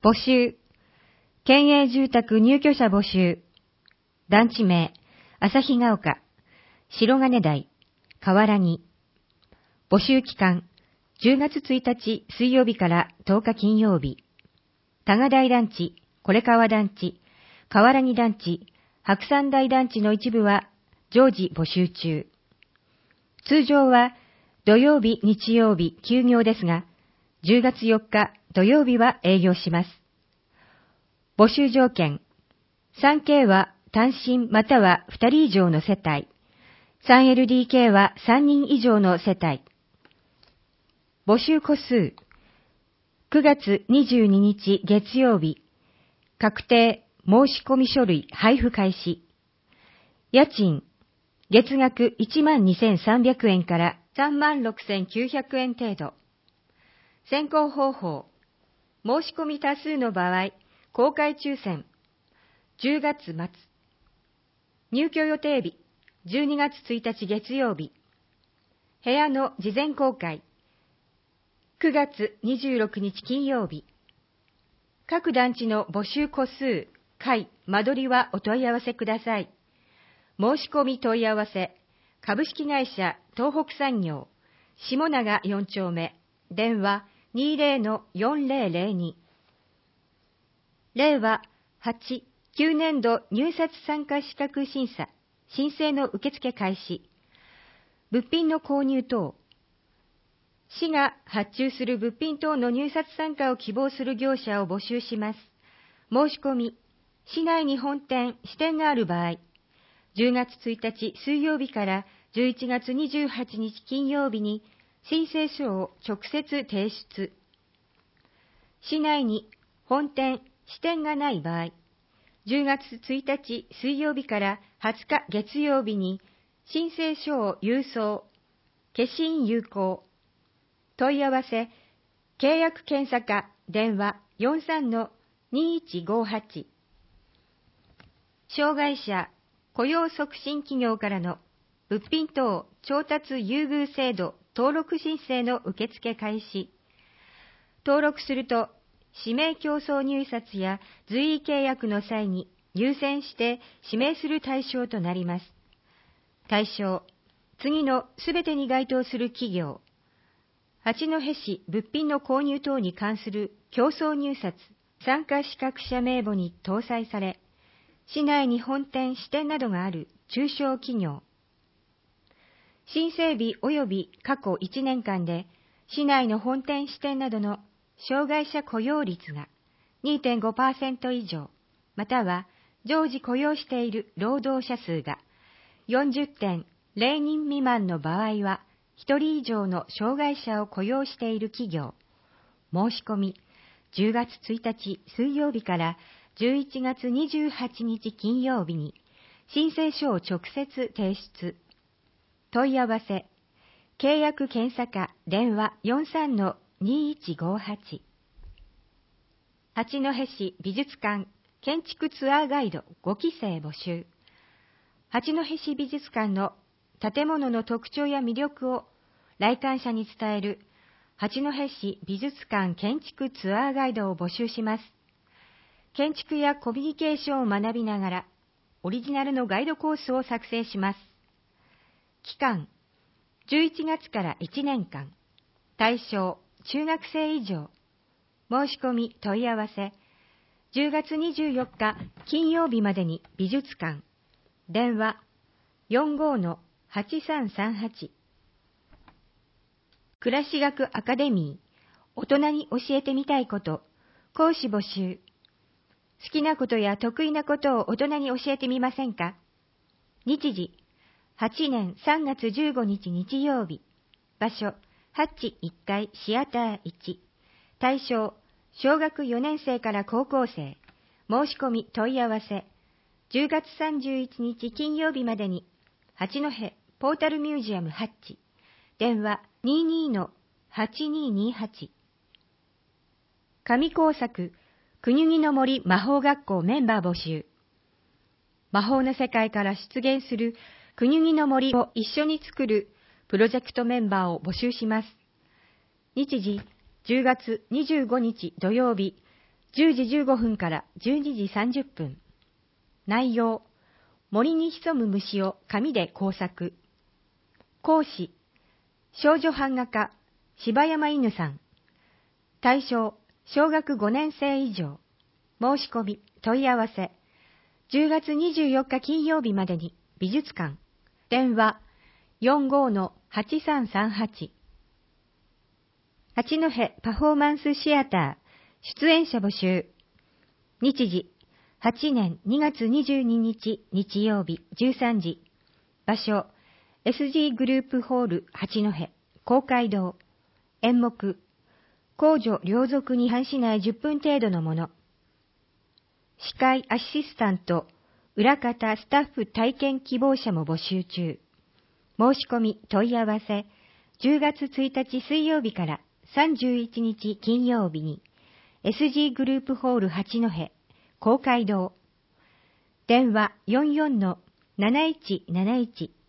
募集。県営住宅入居者募集。団地名、旭ヶ丘、白金台、河原木。募集期間、10月1日水曜日から10日金曜日。多賀台団地、これ川団地、河原木団地、白山台団地の一部は常時募集中。通常は土曜日、日曜日休業ですが、10月4日土曜日は営業します。募集条件、3K は単身または2人以上の世帯、3LDK は3人以上の世帯。募集個数、9月22日月曜日、確定申込書類配布開始。家賃、月額 12,300 円から36,900 円程度。選考方法、申し込み多数の場合、公開抽選、10月末。入居予定日、12月1日月曜日。部屋の事前公開、9月26日金曜日。各団地の募集個数、階、間取りはお問い合わせください。申し込み問い合わせ、株式会社東北産業、下長4丁目、電話 20-4002。令和8、9年度入札参加資格審査、申請の受付開始。物品の購入等。市が発注する物品等の入札参加を希望する業者を募集します。申し込み、市内に本店、支店がある場合、10月1日水曜日から11月28日金曜日に申請書を直接提出。市内に本店、支店がない場合、10月1日水曜日から20日月曜日に申請書を郵送、消印有効。問い合わせ、契約検査課電話 43-2158。障害者雇用促進企業からの物品等調達優遇制度登録申請の受付開始。登録すると、指名競争入札や随意契約の際に優先して指名する対象となります。対象、次のすべてに該当する企業。八戸市物品の購入等に関する競争入札参加資格者名簿に搭載され、市内に本店、支店などがある中小企業。申請日及び過去1年間で、市内の本店、支店などの障害者雇用率が 2.5% 以上、または常時雇用している労働者数が 40.0 人未満の場合は、1人以上の障害者を雇用している企業。申し込み、10月1日水曜日から11月28日金曜日に申請書を直接提出。問い合わせ、契約検査課電話 43-2158。八戸市美術館建築ツアーガイド5期生募集。八戸市美術館の建物の特徴や魅力を来館者に伝える八戸市美術館建築ツアーガイドを募集します。建築やコミュニケーションを学びながら、オリジナルのガイドコースを作成します。期間、11月から1年間。対象、中学生以上。申し込み問い合わせ、10月24日金曜日までに美術館。電話、45-8338。暮らし学アカデミー、大人に教えてみたいこと、講師募集。好きなことや得意なことを大人に教えてみませんか？日時、8年3月15日日曜日。場所、ハッチ1階シアター1。対象、小学4年生から高校生。申し込み問い合わせ。10月31日金曜日までに、八戸ポータルミュージアムハッチ。電話 22-8228。上工作、国木の森魔法学校メンバー募集。魔法の世界から出現する国木の森を一緒に作るプロジェクトメンバーを募集します。日時、10月25日土曜日、 10時15分から12時30分。内容、森に潜む虫を紙で工作。講師、少女版画家、柴山犬さん。対象、小学5年生以上。申し込み、問い合わせ。10月24日金曜日までに美術館。電話、45-8338。八戸パフォーマンスシアター、出演者募集。日時、8年2月22日日曜日13時。場所、SG グループホール八戸、公会堂。演目、公序良俗に反しない10分程度のもの。司会アシスタント、裏方スタッフ体験希望者も募集中。申し込み問い合わせ、10月1日水曜日から31日金曜日に、SG グループホール八戸、公会堂。電話44-7171